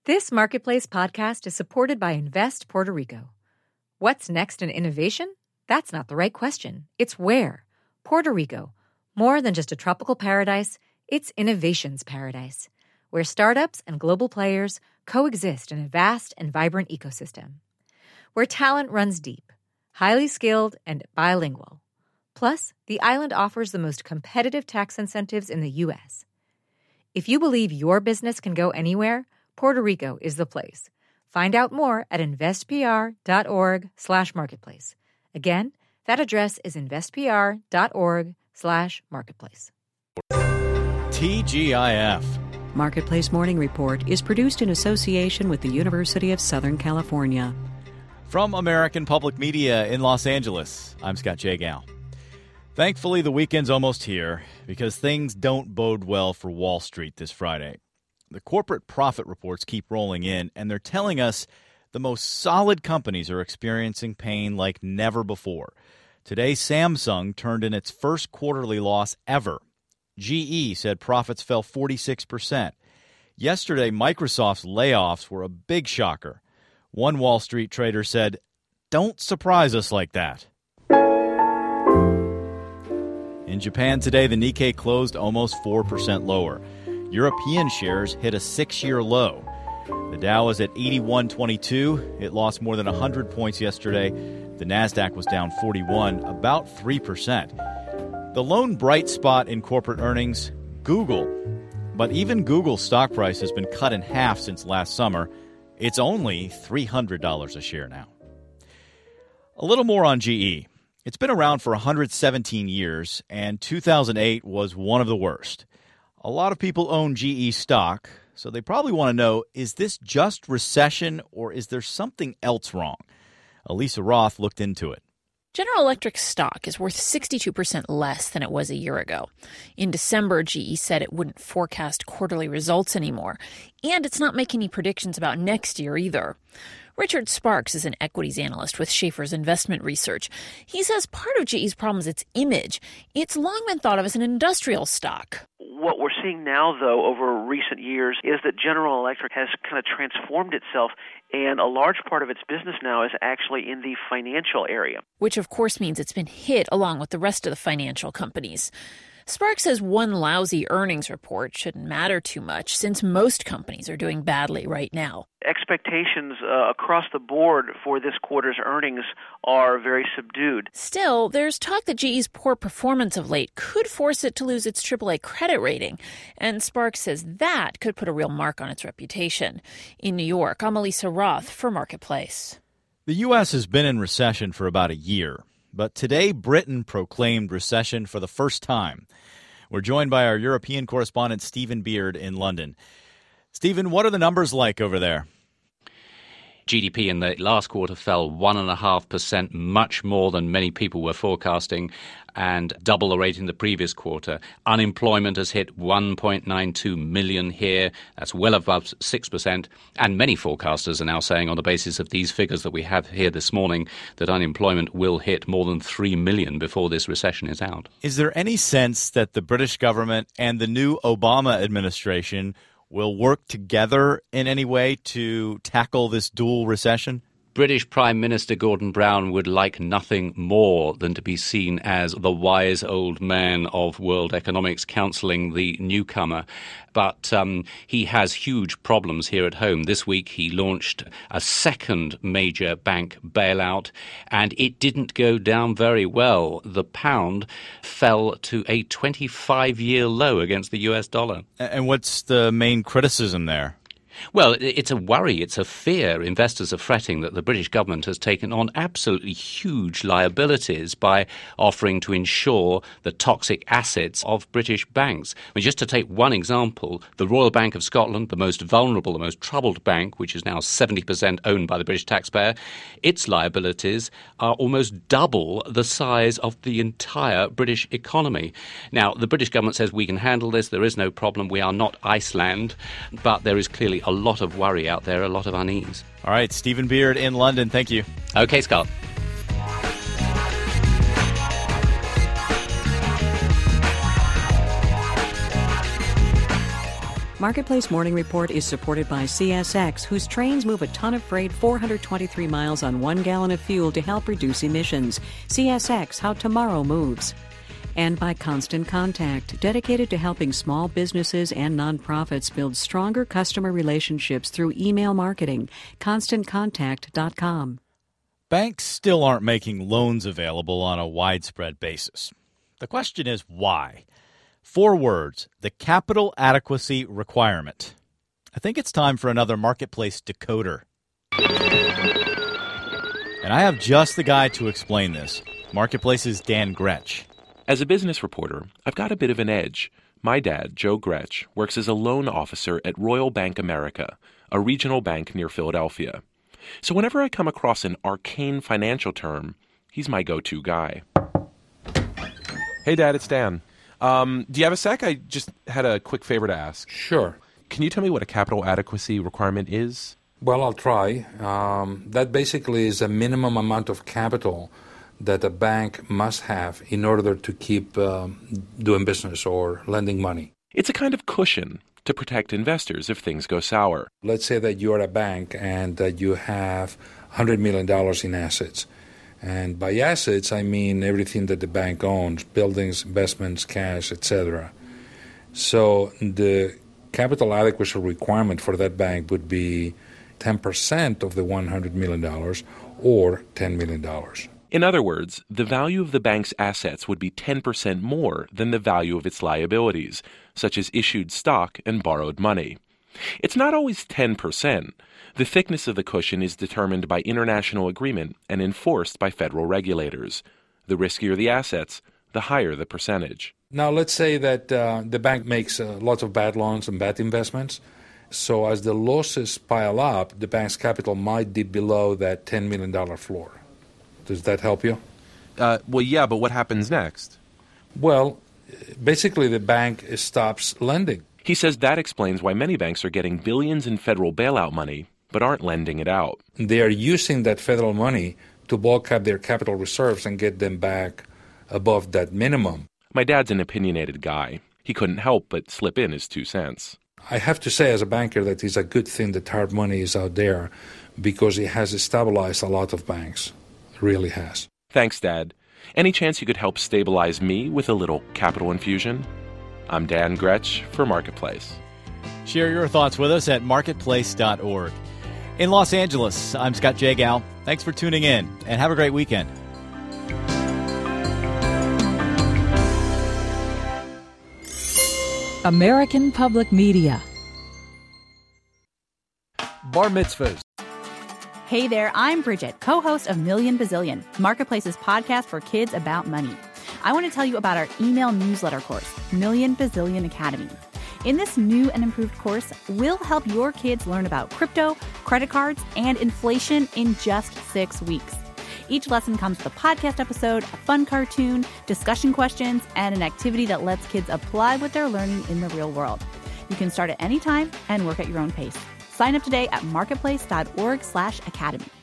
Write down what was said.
This Marketplace podcast is supported by Invest Puerto Rico. What's next in innovation? That's not the right question. It's where. Puerto Rico. More than just a tropical paradise, it's innovation's paradise, where startups and global players coexist in a vast and vibrant ecosystem. Where talent runs deep, highly skilled, and bilingual. Plus, the island offers the most competitive tax incentives in the U.S. If you believe your business can go anywhere, Puerto Rico is the place. Find out more at investpr.org/marketplace. Again, that address is investpr.org/marketplace. TGIF. Marketplace Morning Report is produced in association with the University of Southern California. From American Public Media in Los Angeles, I'm Scott Jagow. Thankfully, the weekend's almost here because things don't bode well for Wall Street this Friday. The corporate profit reports keep rolling in, and they're telling us the most solid companies are experiencing pain like never before. Today, Samsung turned in its first quarterly loss ever. GE said profits fell 46%. Yesterday, Microsoft's layoffs were a big shocker. One Wall Street trader said, "Don't surprise us like that." In Japan today, the Nikkei closed almost 4% lower. European shares hit a 6-year low. The Dow is at 81.22. It lost more than 100 points yesterday. The Nasdaq was down 41, about 3%. The lone bright spot in corporate earnings, Google. But even Google's stock price has been cut in half since last summer. It's only $300 a share now. A little more on GE. It's been around for 117 years, and 2008 was one of the worst. A lot of people own GE stock, so they probably want to know, is this just recession or is there something else wrong? Elisa Roth looked into it. General Electric stock is worth 62% less than it was a year ago. In December, GE said it wouldn't forecast quarterly results anymore, and it's not making any predictions about next year either. Richard Sparks is an equities analyst with Schaefer's Investment Research. He says part of GE's problem is its image. It's long been thought of as an industrial stock. What we're seeing now, though, over recent years is that General Electric has kind of transformed itself, and a large part of its business now is actually in the financial area. Which, of course, means it's been hit along with the rest of the financial companies. Sparks says one lousy earnings report shouldn't matter too much since most companies are doing badly right now. Expectations across the board for this quarter's earnings are very subdued. Still, there's talk that GE's poor performance of late could force it to lose its AAA credit rating, and Sparks says that could put a real mark on its reputation. In New York, I'm Elisa Roth for Marketplace. The U.S. has been in recession for about a year, but today Britain proclaimed recession for the first time. We're joined by our European correspondent Stephen Beard in London. Stephen, what are the numbers like over there? GDP in the last quarter fell 1.5%, much more than many people were forecasting, and double the rate in the previous quarter. Unemployment has hit 1.92 million here. That's well above 6%. And many forecasters are now saying, on the basis of these figures that we have here this morning, that unemployment will hit more than 3 million before this recession is out. Is there any sense that the British government and the new Obama administration will work together in any way to tackle this dual recession? British Prime Minister Gordon Brown would like nothing more than to be seen as the wise old man of world economics counselling the newcomer. But he has huge problems here at home. This week he launched a second major bank bailout, and it didn't go down very well. The pound fell to a 25-year low against the US dollar. And what's the main criticism there? Well, it's a worry, it's a fear. Investors are fretting that the British government has taken on absolutely huge liabilities by offering to insure the toxic assets of British banks. I mean, just to take one example, the Royal Bank of Scotland, the most vulnerable, the most troubled bank, which is now 70% owned by the British taxpayer, its liabilities are almost double the size of the entire British economy. Now, the British government says we can handle this, there is no problem, we are not Iceland, but there is clearly a lot of worry out there, a lot of unease. All right, Stephen Beard in London. Thank you. Okay, Scott. Marketplace Morning Report is supported by CSX, whose trains move a ton of freight 423 miles on 1 gallon of fuel to help reduce emissions. CSX, how tomorrow moves. And by Constant Contact, dedicated to helping small businesses and nonprofits build stronger customer relationships through email marketing. ConstantContact.com. Banks still aren't making loans available on a widespread basis. The question is why? 4 words: the capital adequacy requirement. I think it's time for another Marketplace decoder. And I have just the guy to explain this. Marketplace's Dan Gretsch. As a business reporter, I've got a bit of an edge. My dad, Joe Gretsch, works as a loan officer at Royal Bank America, a regional bank near Philadelphia. So whenever I come across an arcane financial term, he's my go-to guy. Hey, Dad, it's Dan. Do you have a sec? I just had a quick favor to ask. Sure. Can you tell me what a capital adequacy requirement is? Well, I'll try. That basically is a minimum amount of capital that a bank must have in order to keep doing business or lending money. It's a kind of cushion to protect investors if things go sour. Let's say that you are a bank and that you have $100 million in assets. And by assets, I mean everything that the bank owns, buildings, investments, cash, etc. So the capital adequacy requirement for that bank would be 10% of the $100 million or $10 million. In other words, the value of the bank's assets would be 10% more than the value of its liabilities, such as issued stock and borrowed money. It's not always 10%. The thickness of the cushion is determined by international agreement and enforced by federal regulators. The riskier the assets, the higher the percentage. Now, let's say that the bank makes lots of bad loans and bad investments. So as the losses pile up, the bank's capital might dip below that $10 million floor. Does that help you? Well, yeah, but what happens next? Well, basically the bank stops lending. He says that explains why many banks are getting billions in federal bailout money, but aren't lending it out. They are using that federal money to bulk up their capital reserves and get them back above that minimum. My dad's an opinionated guy. He couldn't help but slip in his 2 cents. I have to say as a banker that it's a good thing that hard money is out there because it has stabilized a lot of banks. It really has. Thanks, Dad. Any chance you could help stabilize me with a little capital infusion? I'm Dan Gretsch for Marketplace. Share your thoughts with us at marketplace.org. In Los Angeles, I'm Scott Jagow. Thanks for tuning in, and have a great weekend. American Public Media. Bar mitzvahs. Hey there, I'm Bridget, co-host of Million Bazillion, Marketplace's podcast for kids about money. I want to tell you about our email newsletter course, Million Bazillion Academy. In this new and improved course, we'll help your kids learn about crypto, credit cards, and inflation in just 6 weeks. Each lesson comes with a podcast episode, a fun cartoon, discussion questions, and an activity that lets kids apply what they're learning in the real world. You can start at any time and work at your own pace. Sign up today at marketplace.org/academy.